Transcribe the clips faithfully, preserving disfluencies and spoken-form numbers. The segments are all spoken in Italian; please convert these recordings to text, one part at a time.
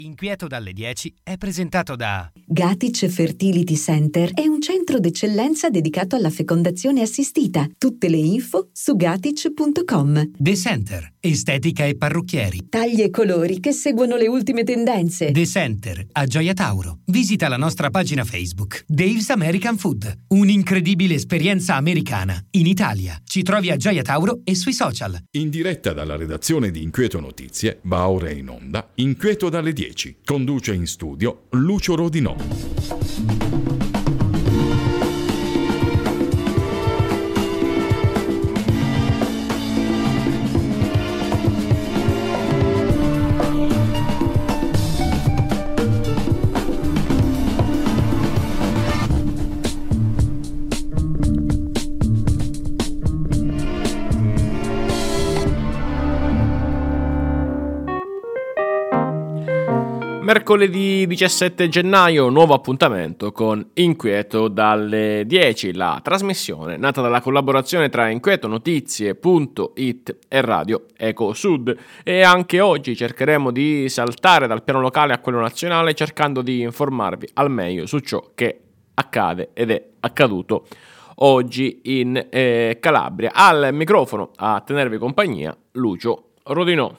Inquieto dalle dieci è presentato da Gatic Fertility Center è un centro d'eccellenza dedicato alla fecondazione assistita. Tutte le info su gatic punto com. The Center, estetica e parrucchieri. Tagli e colori che seguono le ultime tendenze. The Center, a Gioia Tauro. Visita la nostra pagina Facebook. Dave's American Food, un'incredibile esperienza americana in Italia. Ci trovi a Gioia Tauro e sui social. In diretta dalla redazione di Inquieto Notizie, va ora in onda Inquieto dalle dieci. Conduce in studio Lucio Rodinò. Mercoledì diciassette gennaio, nuovo appuntamento con Inquieto dalle dieci, la trasmissione nata dalla collaborazione tra inquieto notizie punto it e Radio Eco Sud, e anche oggi cercheremo di saltare dal piano locale a quello nazionale cercando di informarvi al meglio su ciò che accade ed è accaduto oggi in eh, Calabria. Al microfono a tenervi compagnia Lucio Rodinò.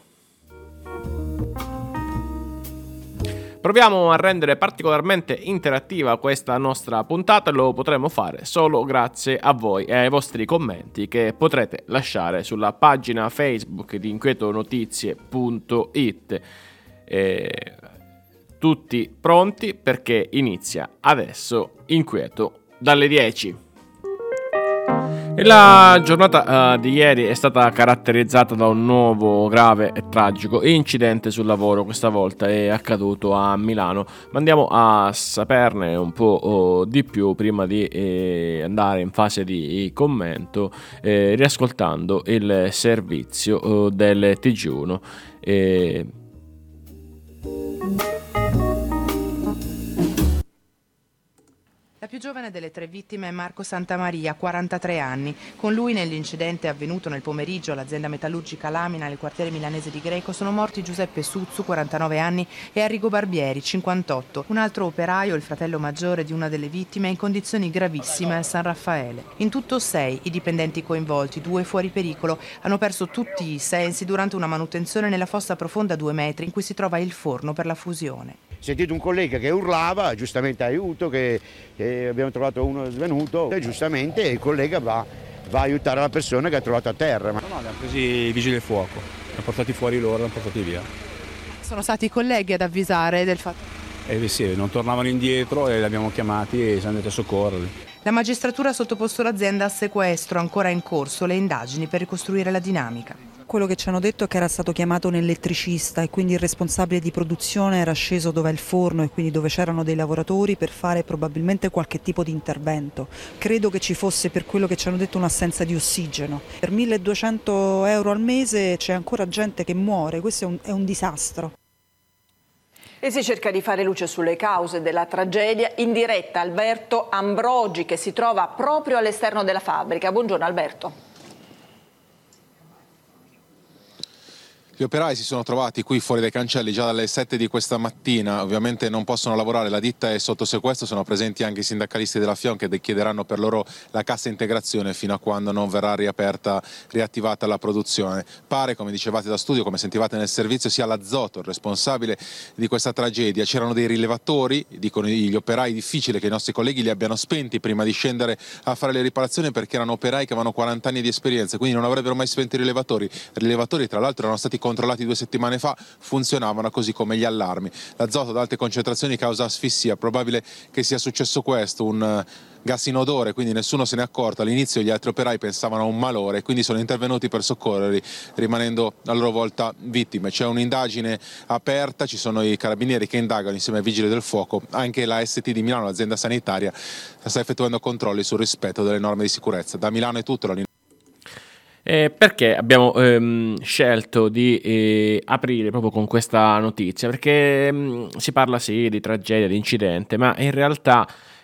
Proviamo a rendere particolarmente interattiva questa nostra puntata e lo potremo fare solo grazie a voi e ai vostri commenti che potrete lasciare sulla pagina Facebook di inquieto notizie punto it. E tutti pronti perché inizia adesso Inquieto dalle dieci. E la giornata uh, di ieri è stata caratterizzata da un nuovo grave e tragico incidente sul lavoro. Questa volta è accaduto a Milano, ma andiamo a saperne un po' oh, di più prima di eh, andare in fase di commento, eh, riascoltando il servizio oh, del T G uno. Eh, La più giovane delle tre vittime è Marco Santamaria, quarantatré anni. Con lui nell'incidente avvenuto nel pomeriggio all'azienda metallurgica Lamina nel quartiere milanese di Greco sono morti Giuseppe Suzzu, quarantanove anni, e Arrigo Barbieri, cinquantotto. Un altro operaio, il fratello maggiore di una delle vittime, è in condizioni gravissime al San Raffaele. In tutto sei i dipendenti coinvolti, due fuori pericolo, hanno perso tutti i sensi durante una manutenzione nella fossa profonda due metri in cui si trova il forno per la fusione. Ho sentito un collega che urlava, giustamente aiuto, che, che abbiamo trovato uno svenuto e giustamente il collega va, va a aiutare la persona che ha trovato a terra. No, no, li hanno presi i vigili del fuoco, li hanno portati fuori loro, li hanno portati via. Sono stati i colleghi ad avvisare del fatto? Eh sì, non tornavano indietro e li abbiamo chiamati e siamo andati a soccorrerli. La magistratura ha sottoposto l'azienda a sequestro, ancora in corso le indagini per ricostruire la dinamica. Quello che ci hanno detto è che era stato chiamato un elettricista e quindi il responsabile di produzione era sceso dove è il forno e quindi dove c'erano dei lavoratori per fare probabilmente qualche tipo di intervento. Credo che ci fosse, per quello che ci hanno detto, un'assenza di ossigeno. Per milleduecento euro al mese c'è ancora gente che muore, questo è un, è un disastro. E si cerca di fare luce sulle cause della tragedia. In diretta Alberto Ambrogi, che si trova proprio all'esterno della fabbrica. Buongiorno Alberto. Gli operai si sono trovati qui fuori dai cancelli già dalle sette di questa mattina, ovviamente non possono lavorare, la ditta è sotto sequestro, sono presenti anche i sindacalisti della FIOM che chiederanno per loro la cassa integrazione fino a quando non verrà riaperta, riattivata la produzione. Pare, come dicevate da studio, come sentivate nel servizio, sia l'Azoto il responsabile di questa tragedia. C'erano dei rilevatori, dicono gli operai, difficile che i nostri colleghi li abbiano spenti prima di scendere a fare le riparazioni perché erano operai che avevano quaranta anni di esperienza, quindi non avrebbero mai spento i rilevatori. I rilevatori tra l'altro erano stati controllati due settimane fa, funzionavano così come gli allarmi. L'azoto ad alte concentrazioni causa asfissia, probabile che sia successo questo, un gas inodore, quindi nessuno se ne è accorto. All'inizio gli altri operai pensavano a un malore e quindi sono intervenuti per soccorrerli, rimanendo a loro volta vittime. C'è un'indagine aperta, ci sono i carabinieri che indagano insieme ai vigili del fuoco, anche la S T di Milano, l'azienda sanitaria, sta effettuando controlli sul rispetto delle norme di sicurezza. Da Milano è tutto. La Eh, perché abbiamo ehm, scelto di eh, aprire proprio con questa notizia? Perché ehm, si parla sì di tragedia, di incidente, ma in realtà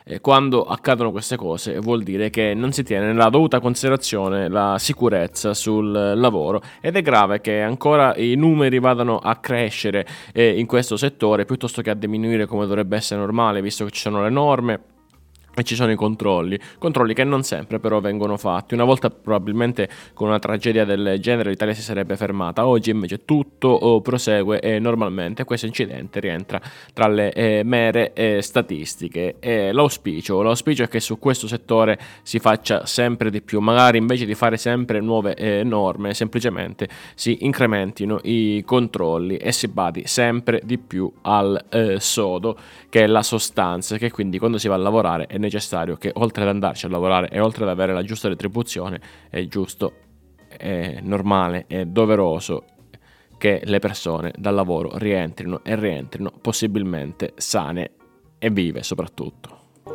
Eh, quando accadono queste cose vuol dire che non si tiene nella dovuta considerazione la sicurezza sul lavoro, ed è grave che ancora i numeri vadano a crescere eh, in questo settore piuttosto che a diminuire come dovrebbe essere normale, visto che ci sono le norme e ci sono i controlli, controlli che non sempre però vengono fatti. Una volta probabilmente con una tragedia del genere l'Italia si sarebbe fermata, oggi invece tutto oh, prosegue eh, normalmente. Questo incidente rientra tra le eh, mere eh, statistiche. E l'auspicio, l'auspicio è che su questo settore si faccia sempre di più, magari invece di fare sempre nuove eh, norme, semplicemente si incrementino i controlli e si badi sempre di più al eh, sodo, che è la sostanza, che quindi quando si va a lavorare è necessario che oltre ad andarci a lavorare e oltre ad avere la giusta retribuzione è giusto, è normale, è doveroso che le persone dal lavoro rientrino e rientrino possibilmente sane e vive soprattutto.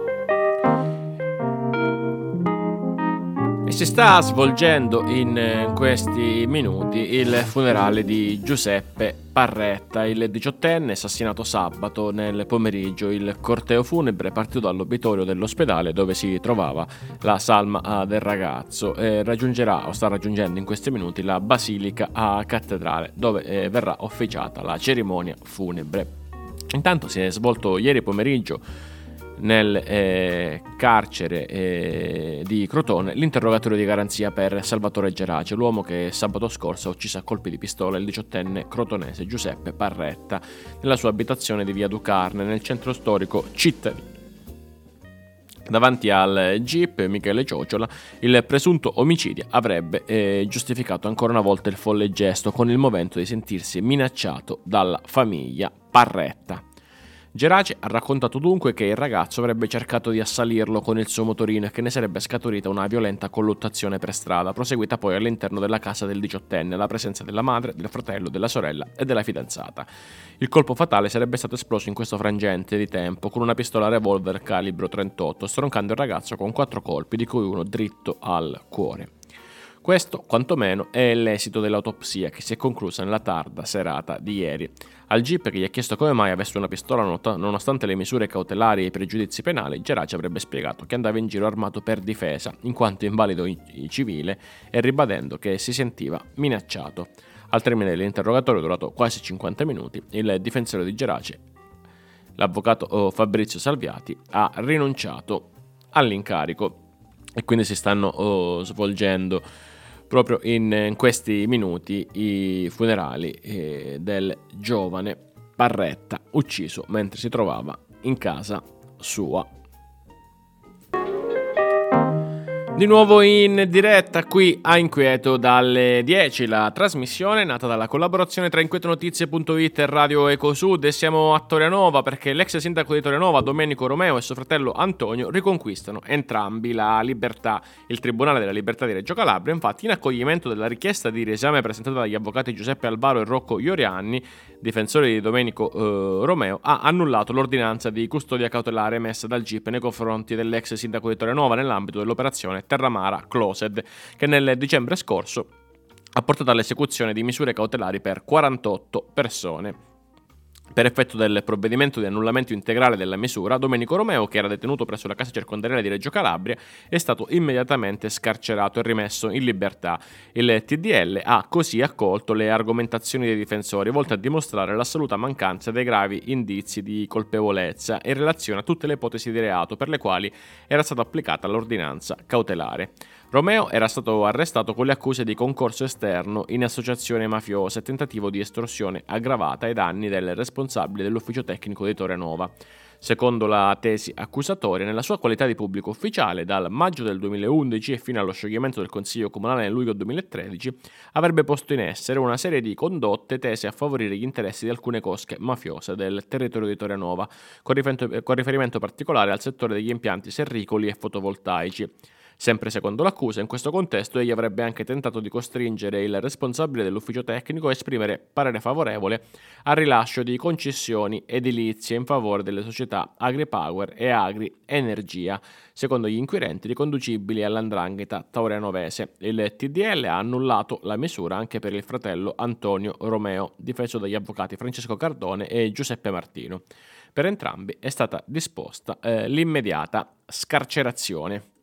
E si sta svolgendo in questi minuti il funerale di Giuseppe Parretta, il diciottenne assassinato sabato nel pomeriggio. Il corteo funebre partito dall'obitorio dell'ospedale dove si trovava la salma del ragazzo e raggiungerà o sta raggiungendo in questi minuti la Basilica a Cattedrale, dove eh, verrà officiata la cerimonia funebre. Intanto si è svolto ieri pomeriggio nel eh, carcere eh, di Crotone l'interrogatorio di garanzia per Salvatore Gerace, l'uomo che sabato scorso ha ucciso a colpi di pistola il diciottenne crotonese Giuseppe Parretta nella sua abitazione di via Ducarne nel centro storico cittadino. Davanti al Jeep Michele Ciocciola, il presunto omicidio avrebbe eh, giustificato ancora una volta il folle gesto con il movente di sentirsi minacciato dalla famiglia Parretta. Gerace ha raccontato dunque che il ragazzo avrebbe cercato di assalirlo con il suo motorino e che ne sarebbe scaturita una violenta colluttazione per strada, proseguita poi all'interno della casa del diciottenne, alla presenza della madre, del fratello, della sorella e della fidanzata. Il colpo fatale sarebbe stato esploso in questo frangente di tempo con una pistola revolver calibro trentotto, stroncando il ragazzo con quattro colpi, di cui uno dritto al cuore. Questo, quantomeno, è l'esito dell'autopsia che si è conclusa nella tarda serata di ieri. Al Jeep, che gli ha chiesto come mai avesse una pistola nonostante le misure cautelari e i pregiudizi penali, Gerace avrebbe spiegato che andava in giro armato per difesa, in quanto invalido civile, e ribadendo che si sentiva minacciato. Al termine dell'interrogatorio, durato quasi cinquanta minuti, il difensore di Gerace, l'avvocato Fabrizio Salviati, ha rinunciato all'incarico e quindi si stanno oh, svolgendo proprio in questi minuti i funerali eh, del giovane Parretta, ucciso mentre si trovava in casa sua. Di nuovo in diretta qui a Inquieto dalle dieci, la trasmissione nata dalla collaborazione tra inquietonotizie punto it e Radio Ecosud, e siamo a Torianova perché l'ex sindaco di Torianova Domenico Romeo e suo fratello Antonio riconquistano entrambi la libertà. Il Tribunale della Libertà di Reggio Calabria, infatti, in accoglimento della richiesta di riesame presentata dagli avvocati Giuseppe Albaro e Rocco Iorianni, difensori di Domenico eh, Romeo, ha annullato l'ordinanza di custodia cautelare emessa dal G I P nei confronti dell'ex sindaco di Torianova nell'ambito dell'operazione Terramara Closed, che nel dicembre scorso ha portato all'esecuzione di misure cautelari per quarantotto persone. Per effetto del provvedimento di annullamento integrale della misura, Domenico Romeo, che era detenuto presso la casa circondariale di Reggio Calabria, è stato immediatamente scarcerato e rimesso in libertà. Il T D L ha così accolto le argomentazioni dei difensori, volte a dimostrare l'assoluta mancanza dei gravi indizi di colpevolezza in relazione a tutte le ipotesi di reato per le quali era stata applicata l'ordinanza cautelare. Romeo era stato arrestato con le accuse di concorso esterno in associazione mafiosa e tentativo di estorsione aggravata ai danni del responsabile dell'ufficio tecnico di Torianova. Secondo la tesi accusatoria, nella sua qualità di pubblico ufficiale, dal maggio del duemilaundici e fino allo scioglimento del Consiglio Comunale nel luglio duemilatredici, avrebbe posto in essere una serie di condotte tese a favorire gli interessi di alcune cosche mafiose del territorio di Torianova, con riferimento, con riferimento particolare al settore degli impianti serricoli e fotovoltaici. Sempre secondo l'accusa, in questo contesto egli avrebbe anche tentato di costringere il responsabile dell'ufficio tecnico a esprimere parere favorevole al rilascio di concessioni edilizie in favore delle società AgriPower e Agri Energia, secondo gli inquirenti riconducibili all'andrangheta taurianovese. Il T D L ha annullato la misura anche per il fratello Antonio Romeo, difeso dagli avvocati Francesco Cardone e Giuseppe Martino. Per entrambi è stata disposta eh, l'immediata scarcerazione.